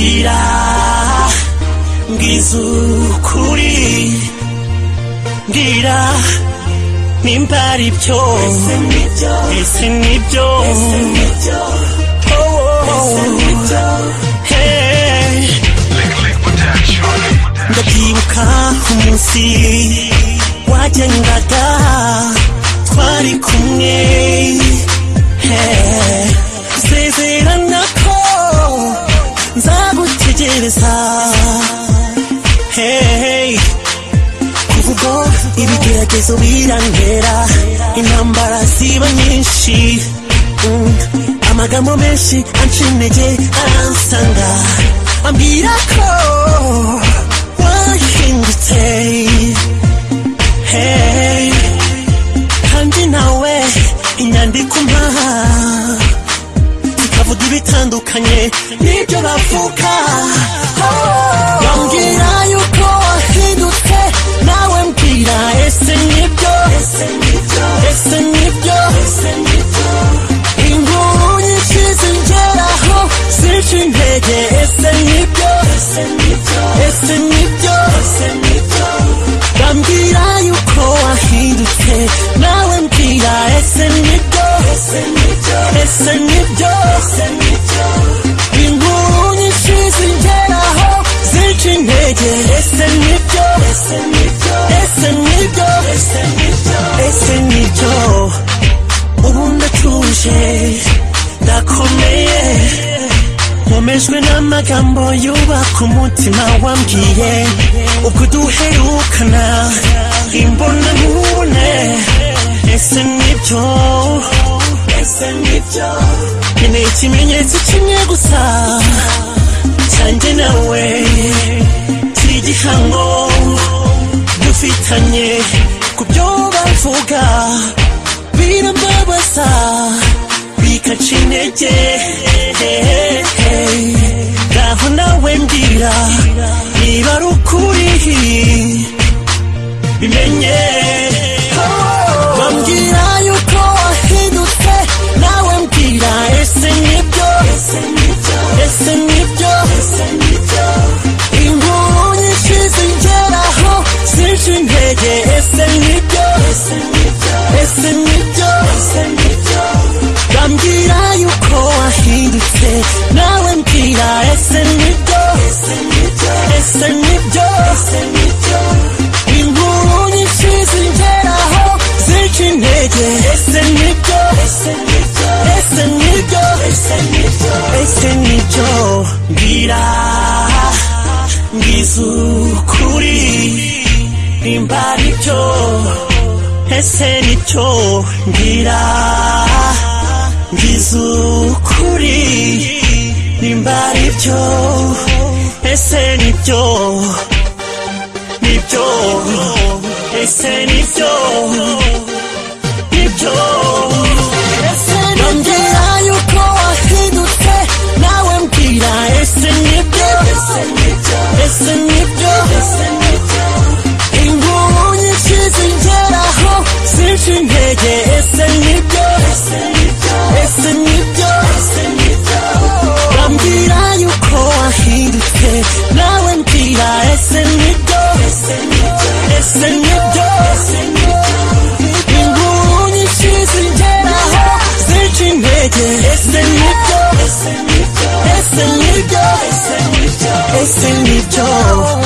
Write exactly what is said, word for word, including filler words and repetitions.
mbwira mbwiza ukuri mbwira nimba ari byo ese nibyo ndabyibuka umunsi wagendaga twari kumwe sezerana ko nzagutegereza kuva ubwo ibigeragezo birantera intambara ziba nyinshi amagambo menshi anca intege aransanga ambwira ko wahindutse kandi nawe inyandiko mpaha zikavuga ibitandukanye n'ibyo bavuga bambwira yuko wahindutse nawe mbwira ese nibyo ese nibyo inkuru nyinshi zingeraho zica intege ese nibyo ese nibyo bambwira yuko wahindutse nawe mbwira ese nibyo ese nibyo inkuru nyinshi zingeraho zica intege ese nibyo ese nibyo ese nibyo ubu ndatuje ndakomeye nkomejwe n'amagambo yubaka umutima wambwiye ubwo duherukana imbona nkubone ese nibyo ese nibyo nkeneye ikimenyetso kimwe gusa cyanjye nawe cy'igihango dufitanye ku byo bavuga birambabaza bikaca intege ngaho nawe mbwira niba ari ukuri bimenye bambwira yuko wahindutse nawe mbwira ese nibyo ese nibyo inkuru nyinshi zingeraho zica intege ese nibyo ese nibyo bambwira yuko wahindutse nawe mbwira ese nibyo ese nibyo inkuru nyinshi zingeraho zica intege ese nibyo ese nibyo ese nibyo mbwira mbwiza ukuri nimba ari byo ese nibyo mbwira mbwiza ukuri nimba ari byo ese nibyo nibyo ese nibyo nibyo bambwira yuko wahindutse nawe mbwira ese nibyo ese nibyo inkuru nyinshi zingeraho zica intege ese nibyo ese nibyo bambwira yuko wahindutse nawe mbwira ese nibyo ese nibyo inkuru nyinshi zingeraho zica intege ese nibyo ese nibyo ese nibyo